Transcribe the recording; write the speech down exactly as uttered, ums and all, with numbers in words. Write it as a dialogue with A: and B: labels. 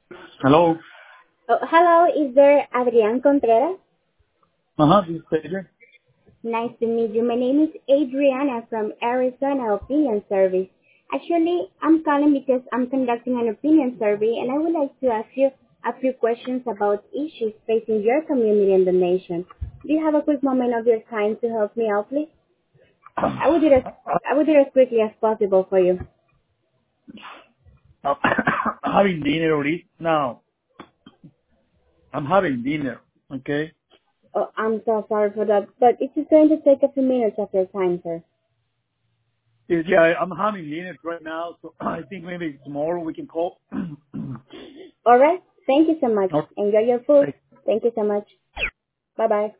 A: Hello.
B: Oh, hello, is there Adrian Contreras?
A: Uh-huh, this is Pedro.
B: Nice to meet you. My name is Adriana from Arizona Opinion Service. Actually, I'm calling because I'm conducting an opinion survey and I would like to ask you a few questions about issues facing your community and the nation. Do you have a quick moment of your time to help me out, please? I will do it as, I will do it as quickly as possible for you.
A: I'm having dinner already. Now, I'm having dinner, okay?
B: Oh, I'm so sorry for that, but it's just going to take a few minutes of your time, sir.
A: Yes, yeah, I- I'm having dinner right now, so I think maybe tomorrow we can call.
B: Alright, thank you so much.
A: Okay.
B: Enjoy your food. Thank you so much. Bye bye.